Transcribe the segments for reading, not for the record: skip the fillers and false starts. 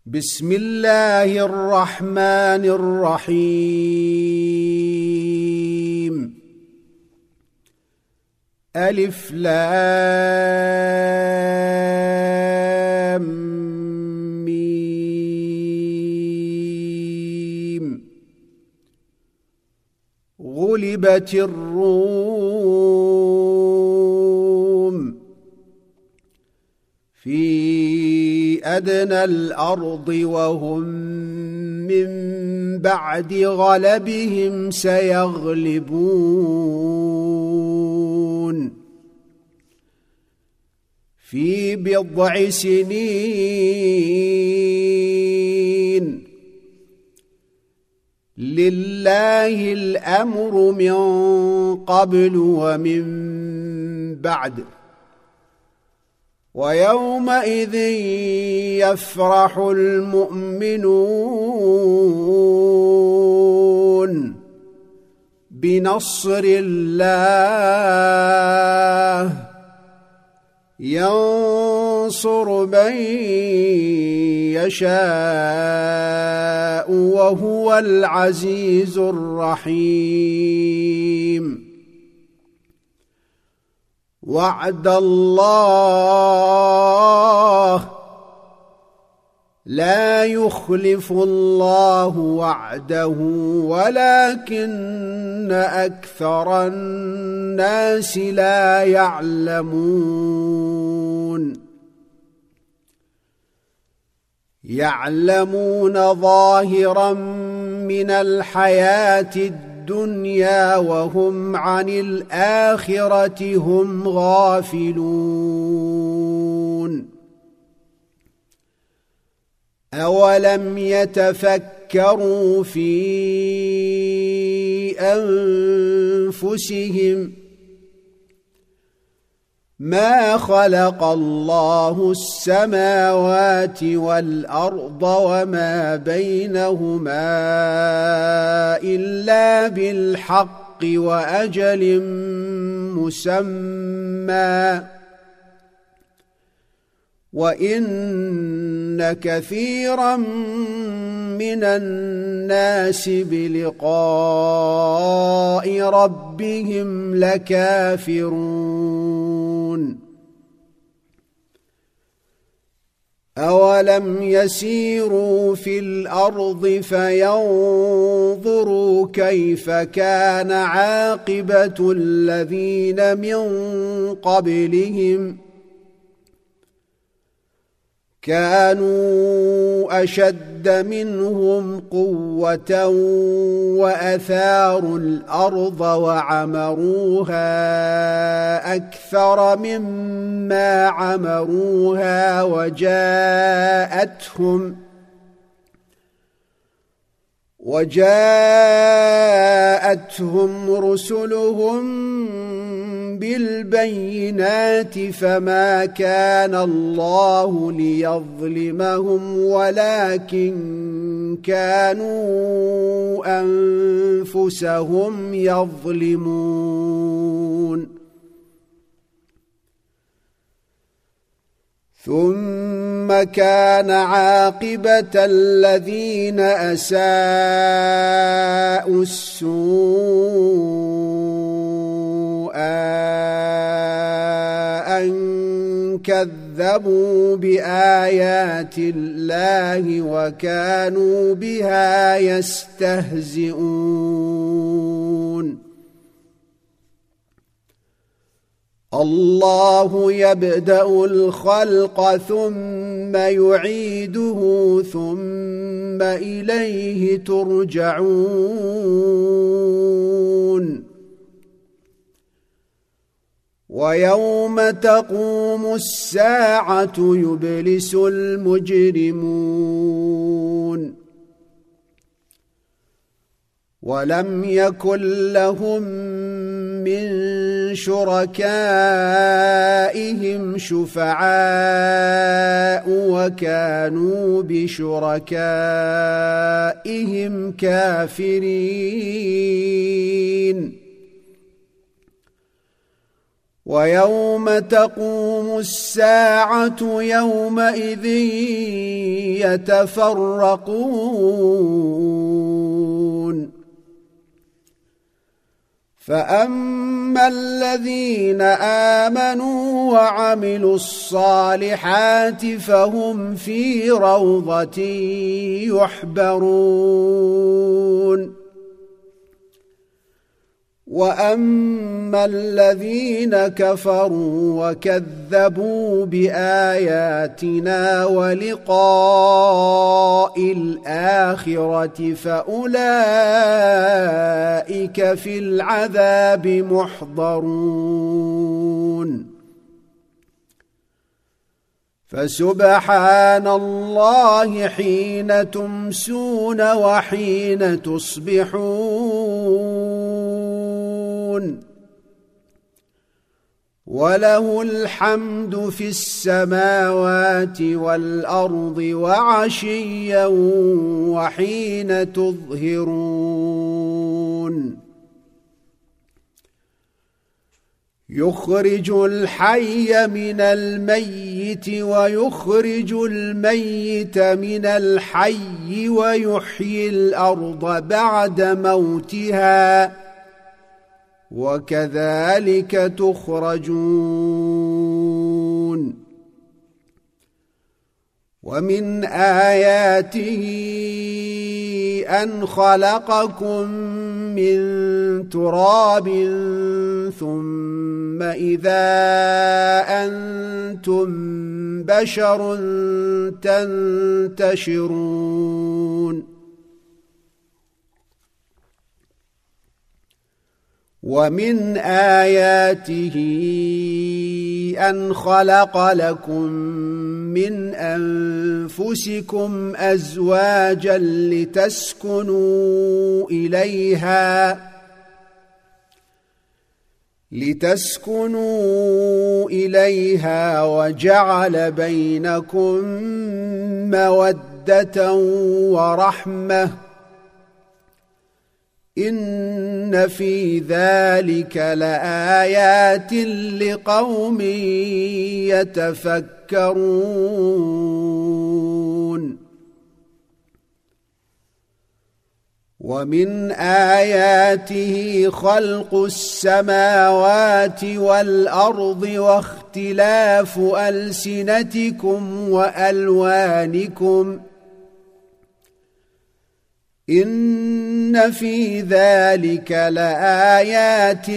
بسم الله الرحمن الرحيم. ألف لام ميم. غلبت الروم في أدنى الأرض وهم من بعد غلبهم سيغلبون في بضع سنين. لله الأمر من قبل ومن بعد ويومئذ يفرح المؤمنون بنصر الله ينصر من يشاء وهو العزيز الرحيم. وعد الله لا يخلف الله وعده ولكن أكثر الناس لا يعلمون ظاهرا من الحياة الدنيا وهم عن الآخرة هم غافلون. أولم يتفكروا في أنفسهم ما خلق الله السماوات والأرض وما بينهما إلا بالحق وأجل مسمى وإن كثيرا من الناس بلقاء ربهم لكافرون. أولم يسيروا في الأرض فينظروا كيف كان عاقبة الذين من قبلهم كانوا أشد منهم قوة وأثاروا الأرض وعمروها أكثر مما عمروها وجاءتهم رسلهم بالبينات فما كان الله ليظلمهم ولكن كانوا أنفسهم يظلمون. ثم كان عاقبة الذين أساءوا السوء أن كذبوا بآيات الله وكانوا بها يستهزئون. الله يبدأ الخلق ثم يعيده ثم إليه ترجعون. ويوم تقوم الساعة يبلس المجرمون ولم يكن لهم من شركائهم شفعاء وكانوا بشركائهم كافرين. ويوم تقوم الساعة يومئذ يتفرقون فأما الذين آمنوا وعملوا الصالحات فهم في روضة يحبرون وأما الذين كفروا وكذبوا بآياتنا ولقاء الآخرة فأولئك في العذاب محضرون فسبحان الله حين تمسون وحين تصبحون وله الحمد في السماوات والأرض وعشيا وحين تظهرون يخرج الحي من الميت ويخرج الميت من الحي ويحيي الأرض بعد موتها وكذلك تخرجون ومن آياته أن خلقكم من تراب ثم إذا أنتم بشر تنتشرون ومن آياته أن خلق لكم من أنفسكم أزواجا لتسكنوا إليها وجعل بينكم مودة ورحمة إن في ذلك لآيات لقوم يتفكرون ومن آياته خلق السماوات والأرض واختلاف ألسنتكم وألوانكم إن في ذلك لآيات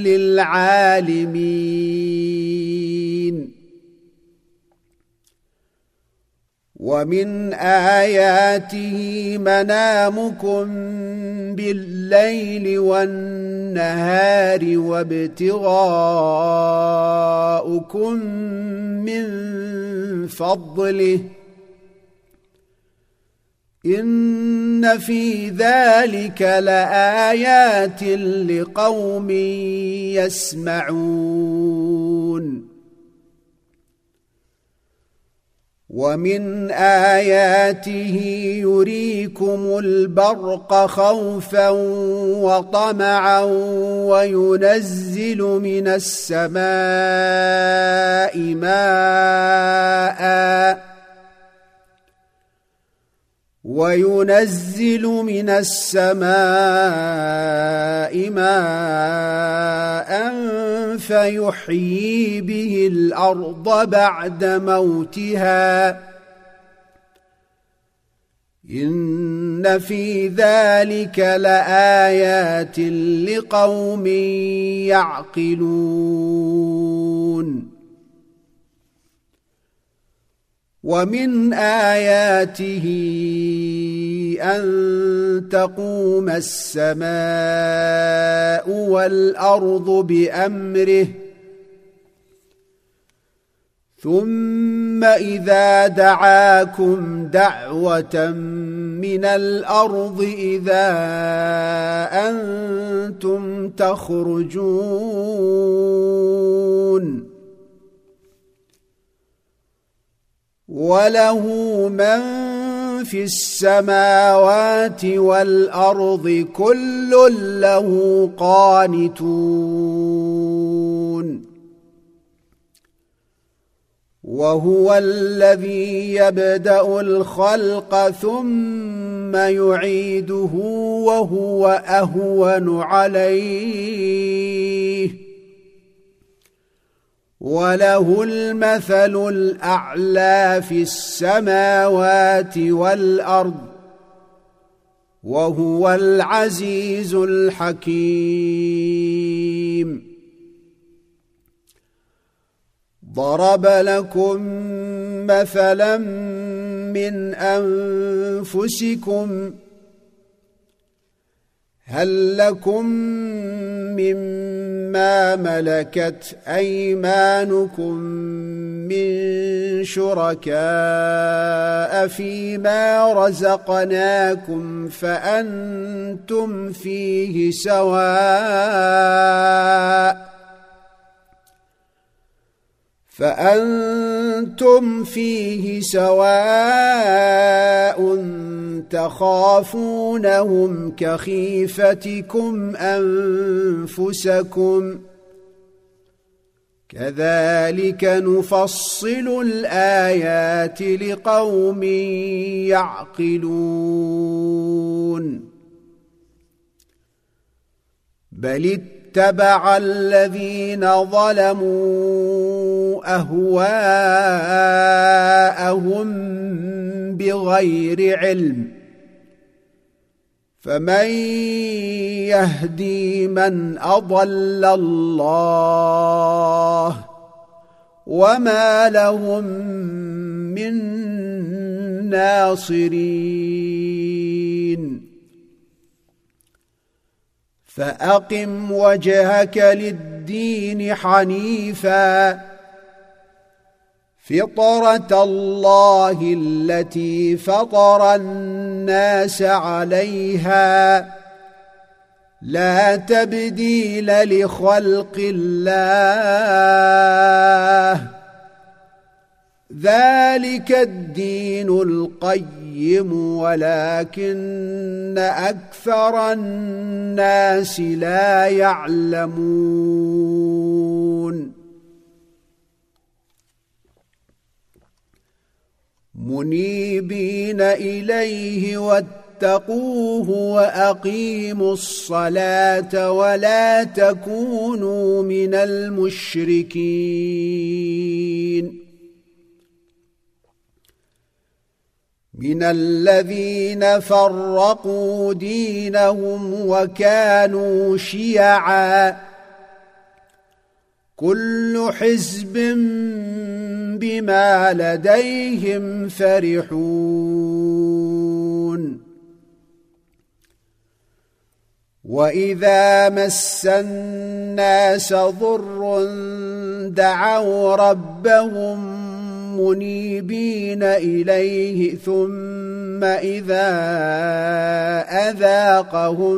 للعالمين ومن آياته منامكم بالليل والنهار وابتغاؤكم من فضله إن في ذلك لآيات لقوم يسمعون ومن آياته يريكم البرق خوفا وطمعا وينزل من السماء ماء فيحيي به الأرض بعد موتها إن في ذلك لآيات لقوم يعقلون ومن آياته أن تقوم السماء والأرض بأمره ثم إذا دعاكم دعوة من الأرض إذا أنتم تخرجون وله من في السماوات والأرض كل له قانتون وهو الذي يبدأ الخلق ثم يعيده وهو أهون عليه وله المثل الأعلى في السماوات والأرض وهو العزيز الحكيم. ضرب لكم مثلا من أنفسكم هل لكم مما ملكت أيمانكم من شركاء فيما رزقناكم فأنتم فيه سواء تخافونهم كخيفتكم أنفسكم كذلك نفصل الآيات لقوم يعقلون. بل اتبع الذين ظلموا أهواءهم بغير علم فمن يهدي من أضل الله وما لهم من ناصرين. فأقم وجهك للدين حنيفا فطرة الله التي فطر الناس عليها لا تبديل لخلق الله ذلك الدين القيم ولكن أكثر الناس لا يعلمون. منيبين إليه واتقوه وأقيموا الصلاة ولا تكونوا من المشركين من الذين فرقوا دينهم وكانوا شيعا كل حزب بما لديهم فرحون. وإذا مس الناس ضر دعوا ربهم منيبين إليه ثم إذا أذاقهم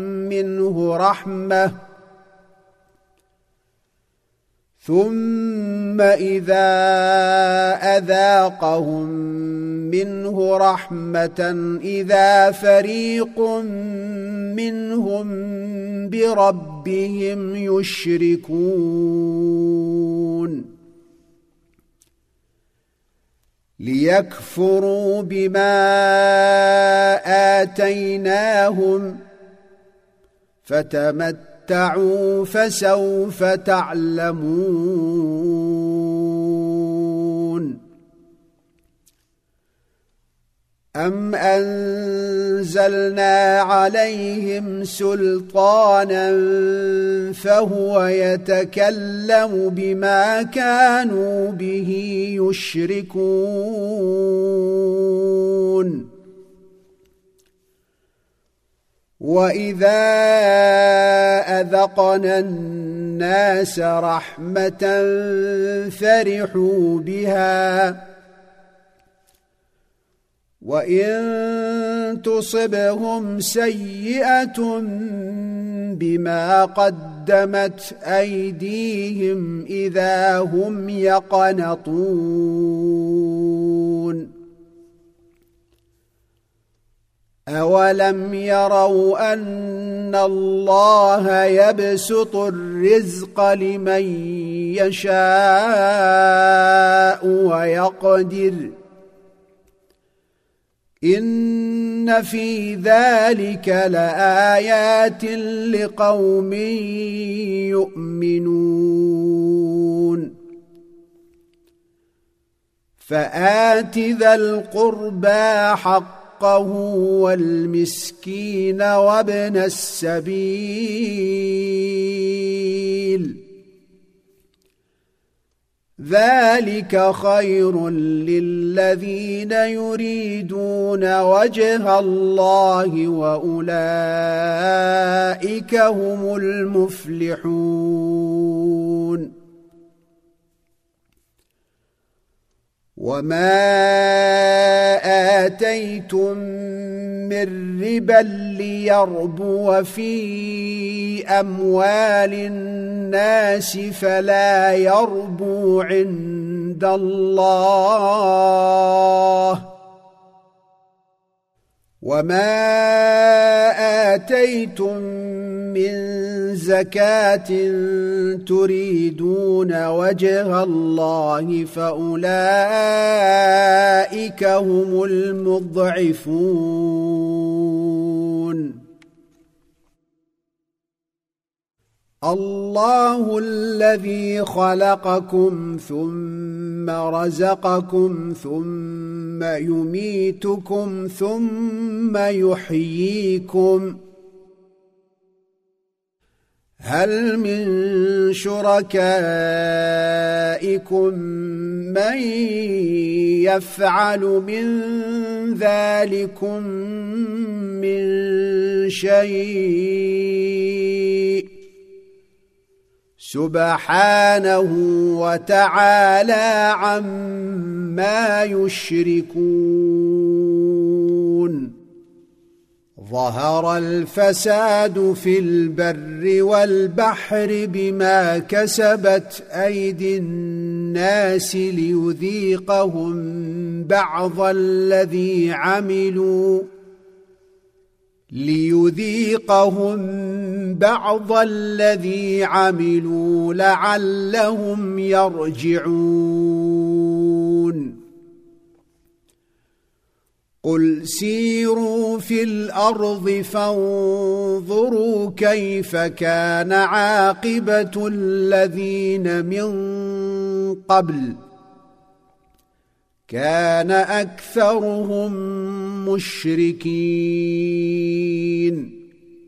منه رحمة إذا فريق منهم بربهم يشركون ليكفروا بما آتيناهم فتمتعوا فسوف تعلمون. أم أنزلنا عليهم سلطانا فهو يتكلم بما كانوا به يشركون. وإذا أذقنا الناس رحمة فرحوا بها وإن تصبهم سيئة بما قدمت أيديهم إذا هم يقنطون. أولم يروا أن الله يبسط الرزق لمن يشاء ويقدر إن في ذلك لآيات لقوم يؤمنون فآت ذا القربى حقه والمسكين وابن السبيل ذلك خير للذين يريدون وجه الله وأولئك هم المفلحون وما آتيتم من ربا ليربو في أموال الناس فلا يربو عند الله وما آتيتم من زكاة تريدون وجه الله فأولئك هم المضعفون الله الذي خلقكم ثم رزقكم ثم يميتكم ثم يحييكم هل من شركائكم من يفعل من ذلكم من شيء سبحانه وتعالى عما يشركون ظهر الفساد في البر والبحر بما كسبت أيدي الناس ليذيقهم بعض الذي عملوا لعلهم يرجعون قل سيروا في الأرض فانظروا كيف كان عاقبة الذين من قبل كان أكثرهم مشركين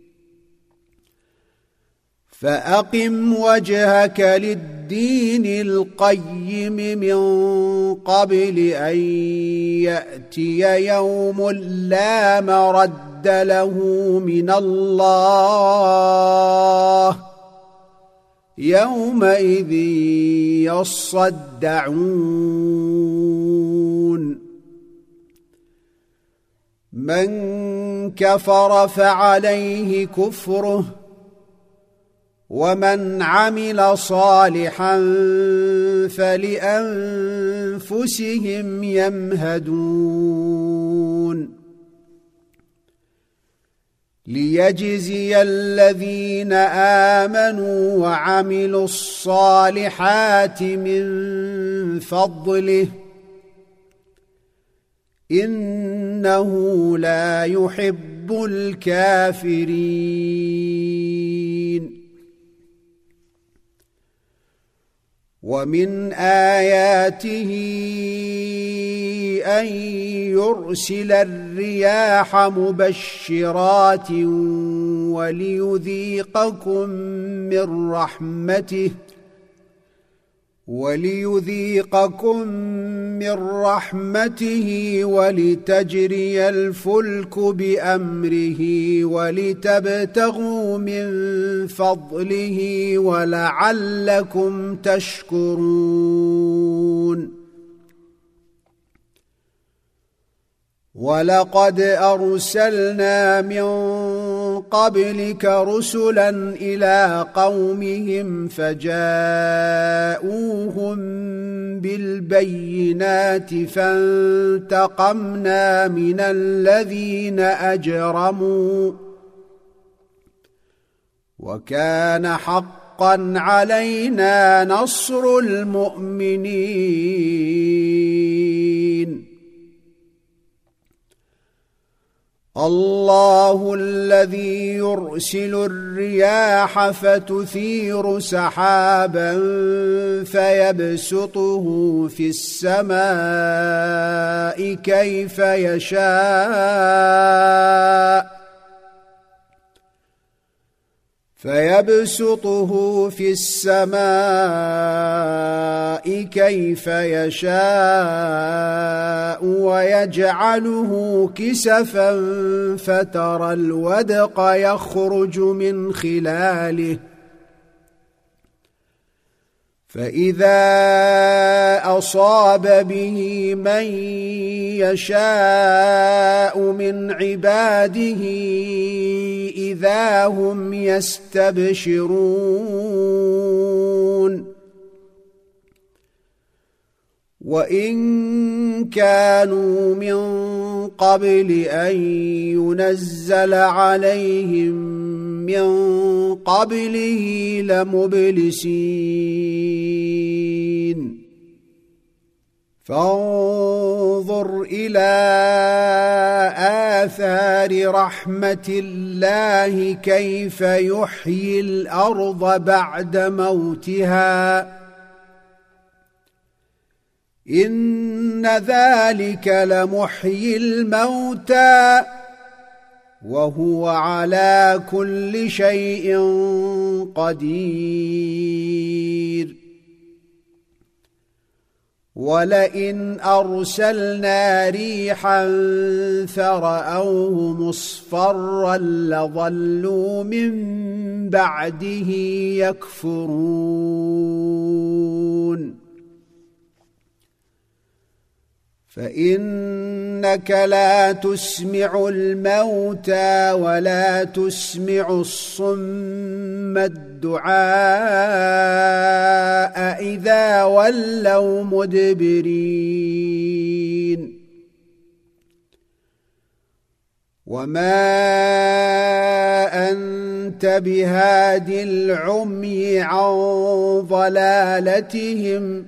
فأقم وجهك للدين القيم من قبل أن يأتي يوم لا مرد له من الله يومئذ يصدعون من كفر فعليه كفره ومن عمل صالحا فلأنفسهم يمهدون ليجزي الذين آمنوا وعملوا الصالحات من فضله إنه لا يحب الكافرين ومن آياته أن يرسل الرياح مبشرات وليذيقكم من رحمته ولتجري الفلك بأمره ولتبتغوا من فضله ولعلكم تشكرون ولقد أرسلنا من قبلك رسلا إلى قومهم فجاءوهم بالبينات فانتقمنا من الذين أجرموا وكان حقا علينا نصر المؤمنين الله الذي يرسل الرياح فتثير سحابا فيبسطه في السماء كيف يشاء ويجعله كسفا فترى الودق يخرج من خلاله فإذا أصاب به من يشاء من عباده إذا هم يستبشرون وإن كانوا من قبل أن ينزل عليهم من قبله لمبلسين فانظر إلى آثار رحمة الله كيف يحيي الأرض بعد موتها إن ذلك لمحيي الموتى وهو على كل شيء قدير ولئن أرسلنا ريحا فرأوه مصفرا لظلوا من بعده يكفرون فإنك لا تسمع الموتى ولا تسمع الصم الدعاء إذا ولوا مدبرين وما أنت بهاد العمي عن ضلالتهم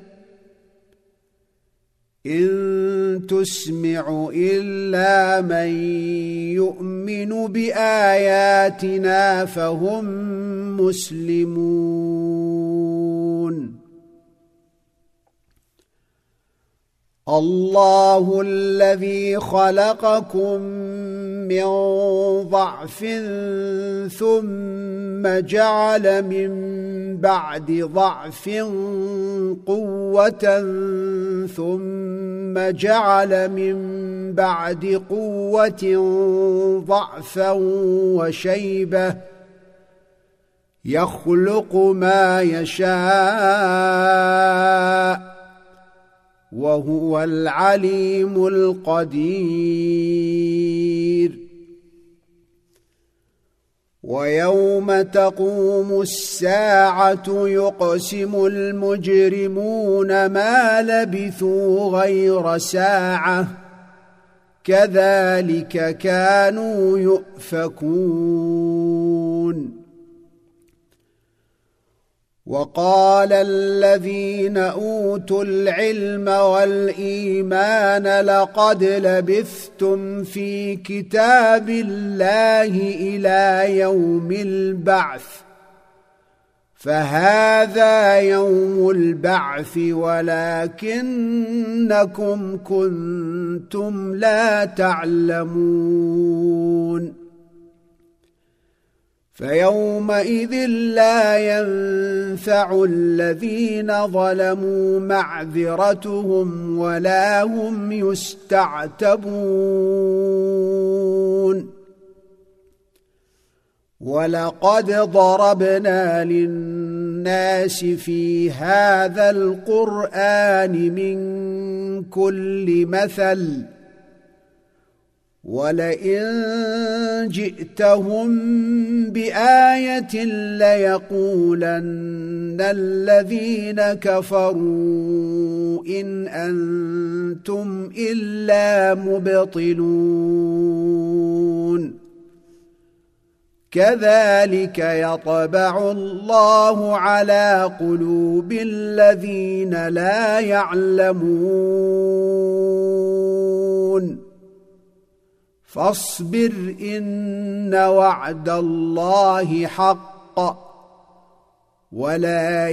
إن تسمع إلا من يؤمن بآياتنا فهم مسلمون الله الذي خلقكم من ضعف ثم جعل من بعد ضعف قوة ثم جعل من بعد قوة ضعفا وشيبة يخلق ما يشاء وهو العليم القدير ويوم تقوم الساعة يقسم المجرمون ما لبثوا غير ساعة كذلك كانوا يؤفكون وقال الذين أوتوا العلم والإيمان لقد لبثتم في كتاب الله إلى يوم البعث فهذا يوم البعث ولكنكم كنتم لا تعلمون فيومئذ لا ينفع الذين ظلموا معذرتهم ولا هم يستعتبون ولقد ضربنا للناس في هذا القرآن من كل مثل ولئن جئتهم بآية ليقولن الذين كفروا إن أنتم إلا مبطلون كذلك يطبع الله على قلوب الذين لا يعلمون فاصبر إن وعد الله حق ولا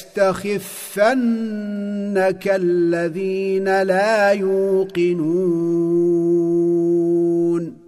يستخفنك الذين لا يوقنون